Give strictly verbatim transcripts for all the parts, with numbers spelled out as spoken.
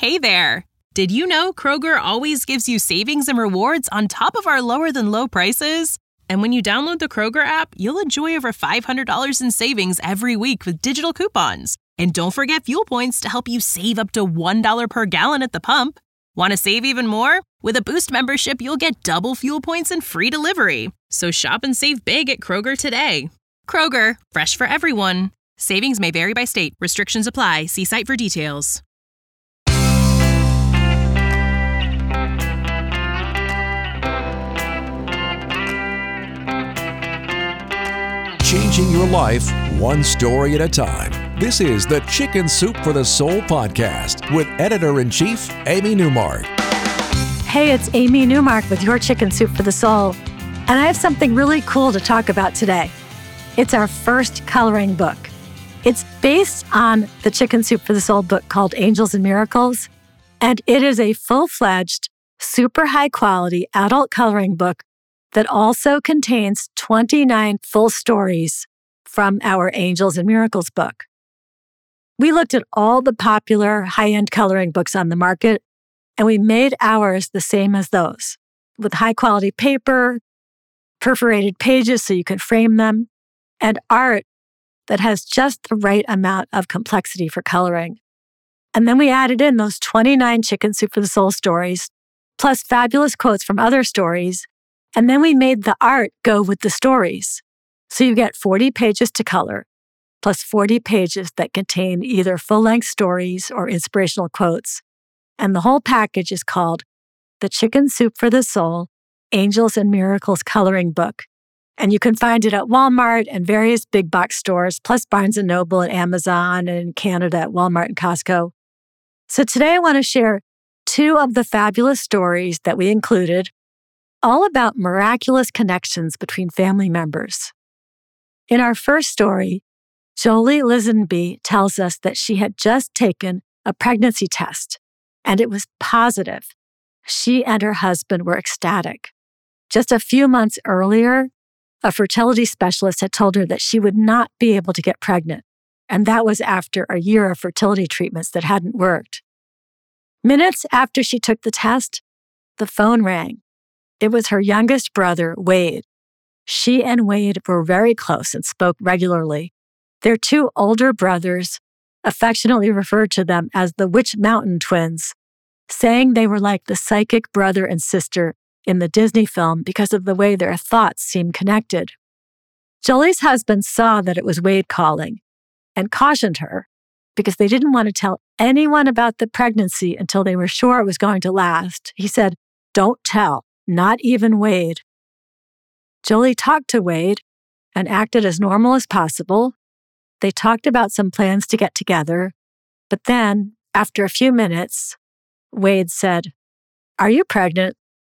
Hey there! Did you know Kroger always gives you savings and rewards on top of our lower-than-low prices? And when you download the Kroger app, you'll enjoy over five hundred dollars in savings every week with digital coupons. And don't forget fuel points to help you save up to one dollar per gallon at the pump. Want to save even more? With a Boost membership, you'll get double fuel points and free delivery. So shop and save big at Kroger today. Kroger, fresh for everyone. Savings may vary by state. Restrictions apply. See site for details. Changing your life one story at a time. This is the Chicken Soup for the Soul podcast with Editor-in-Chief Amy Newmark. Hey, it's Amy Newmark with your Chicken Soup for the Soul. And I have something really cool to talk about today. It's our first coloring book. It's based on the Chicken Soup for the Soul book called Angels and Miracles. And it is a full-fledged, super high-quality adult coloring book that also contains twenty-nine full stories from our Angels and Miracles book. We looked at all the popular high-end coloring books on the market, and we made ours the same as those, with high-quality paper, perforated pages so you can frame them, and art that has just the right amount of complexity for coloring. And then we added in those twenty-nine Chicken Soup for the Soul stories, plus fabulous quotes from other stories. And then we made the art go with the stories. So you get forty pages to color, plus forty pages that contain either full-length stories or inspirational quotes. And the whole package is called the Chicken Soup for the Soul, Angels and Miracles Coloring Book. And you can find it at Walmart and various big box stores, plus Barnes and Noble and Amazon, and in Canada at Walmart and Costco. So today I want to share two of the fabulous stories that we included, all about miraculous connections between family members. In our first story, Jolie Lisenby tells us that she had just taken a pregnancy test, and it was positive. She and her husband were ecstatic. Just a few months earlier, a fertility specialist had told her that she would not be able to get pregnant, and that was after a year of fertility treatments that hadn't worked. Minutes after she took the test, the phone rang. It was her youngest brother, Wade. She and Wade were very close and spoke regularly. Their two older brothers affectionately referred to them as the Witch Mountain twins, saying they were like the psychic brother and sister in the Disney film because of the way their thoughts seemed connected. Jolie's husband saw that it was Wade calling and cautioned her because they didn't want to tell anyone about the pregnancy until they were sure it was going to last. He said, "Don't tell. Not even Wade." Jolie talked to Wade and acted as normal as possible. They talked about some plans to get together. But then, after a few minutes, Wade said, "Are you pregnant?"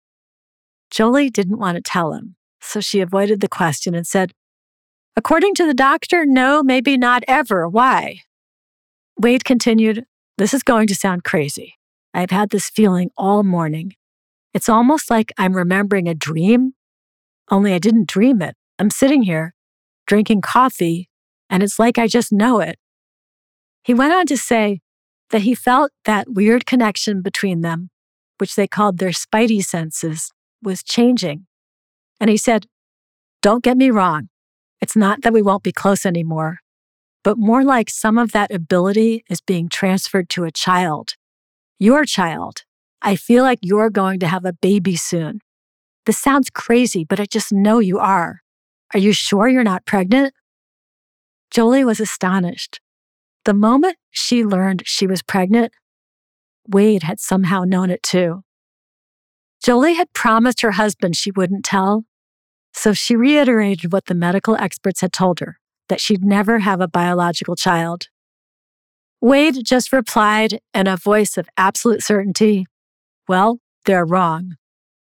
Jolie didn't want to tell him, so she avoided the question and said, "According to the doctor, no, maybe not ever. Why?" Wade continued, "This is going to sound crazy. I've had this feeling all morning. It's almost like I'm remembering a dream, only I didn't dream it. I'm sitting here, drinking coffee, and it's like I just know it." He went on to say that he felt that weird connection between them, which they called their spidey senses, was changing. And he said, "Don't get me wrong. It's not that we won't be close anymore, but more like some of that ability is being transferred to a child. Your child. I feel like you're going to have a baby soon. This sounds crazy, but I just know you are. Are you sure you're not pregnant?" Jolie was astonished. The moment she learned she was pregnant, Wade had somehow known it too. Jolie had promised her husband she wouldn't tell, so she reiterated what the medical experts had told her, that she'd never have a biological child. Wade just replied in a voice of absolute certainty, "Well, they're wrong."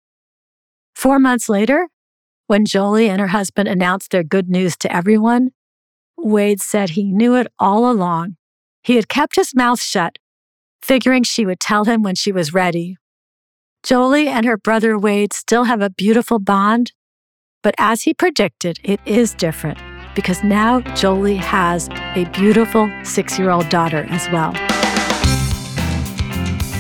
Four months later, when Jolie and her husband announced their good news to everyone, Wade said he knew it all along. He had kept his mouth shut, figuring she would tell him when she was ready. Jolie and her brother Wade still have a beautiful bond, but as he predicted, it is different because now Jolie has a beautiful six-year-old daughter as well.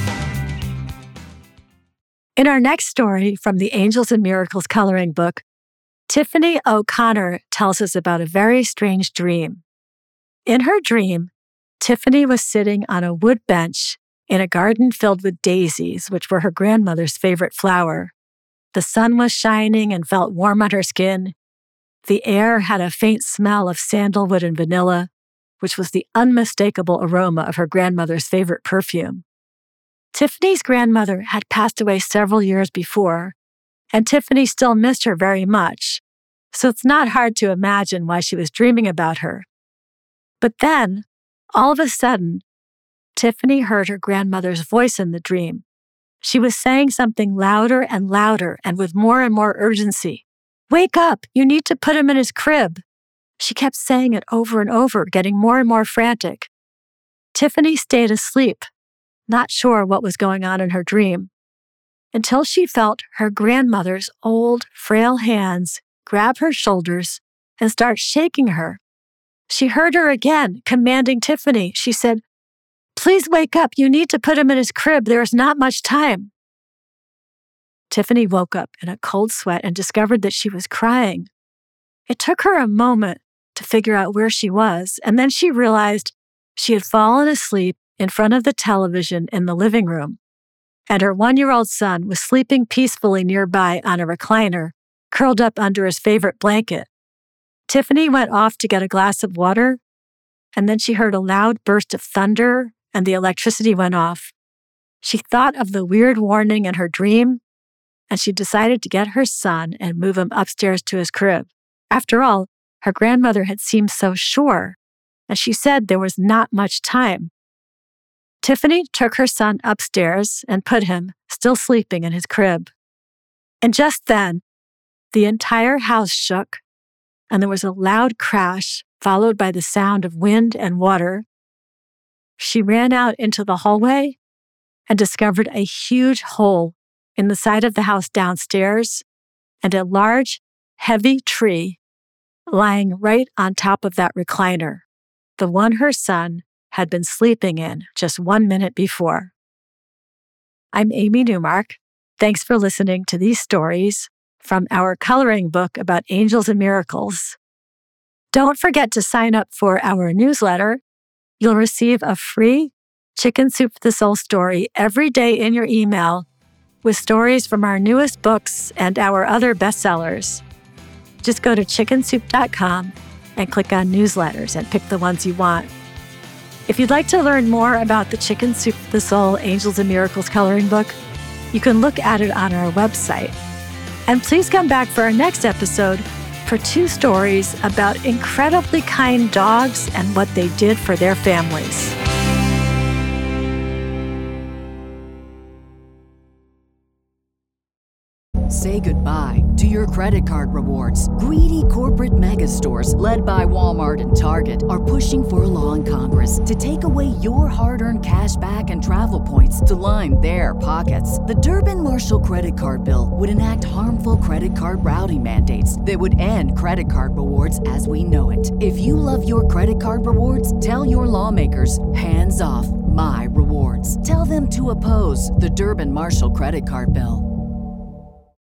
In our next story from the Angels and Miracles coloring book, Tiffany O'Connor tells us about a very strange dream. In her dream, Tiffany was sitting on a wood bench in a garden filled with daisies, which were her grandmother's favorite flower. The sun was shining and felt warm on her skin. The air had a faint smell of sandalwood and vanilla, which was the unmistakable aroma of her grandmother's favorite perfume. Tiffany's grandmother had passed away several years before, and Tiffany still missed her very much, so it's not hard to imagine why she was dreaming about her. But then, all of a sudden, Tiffany heard her grandmother's voice in the dream. She was saying something louder and louder and with more and more urgency. "Wake up! You need to put him in his crib." She kept saying it over and over, getting more and more frantic. Tiffany stayed asleep, not sure what was going on in her dream, until she felt her grandmother's old, frail hands grab her shoulders and start shaking her. She heard her again, commanding Tiffany. She said, "Please wake up. You need to put him in his crib. There is not much time." Tiffany woke up in a cold sweat and discovered that she was crying. It took her a moment to figure out where she was, and then she realized she had fallen asleep in front of the television in the living room, and her one-year-old son was sleeping peacefully nearby on a recliner, curled up under his favorite blanket. Tiffany went off to get a glass of water, and then she heard a loud burst of thunder, and the electricity went off. She thought of the weird warning in her dream, and she decided to get her son and move him upstairs to his crib. After all, her grandmother had seemed so sure, and she said there was not much time. Tiffany took her son upstairs and put him, still sleeping, in his crib. And just then, the entire house shook, and there was a loud crash, followed by the sound of wind and water. She ran out into the hallway and discovered a huge hole in the side of the house downstairs and a large, heavy tree lying right on top of that recliner, the one her son had been sleeping in just one minute before. I'm Amy Newmark. Thanks for listening to these stories from our coloring book about angels and miracles. Don't forget to sign up for our newsletter. You'll receive a free Chicken Soup for the Soul story every day in your email with stories from our newest books and our other bestsellers. Just go to chicken soup dot com and click on newsletters and pick the ones you want. If you'd like to learn more about the Chicken Soup for the Soul Angels and Miracles coloring book, you can look at it on our website. And please come back for our next episode for two stories about incredibly kind dogs and what they did for their families. Say goodbye to your credit card rewards. Greedy corporate mega stores, led by Walmart and Target, are pushing for a law in Congress to take away your hard-earned cash back and travel points to line their pockets. The Durbin-Marshall credit card bill would enact harmful credit card routing mandates that would end credit card rewards as we know it. If you love your credit card rewards, tell your lawmakers, hands off my rewards. Tell them to oppose the Durbin-Marshall credit card bill.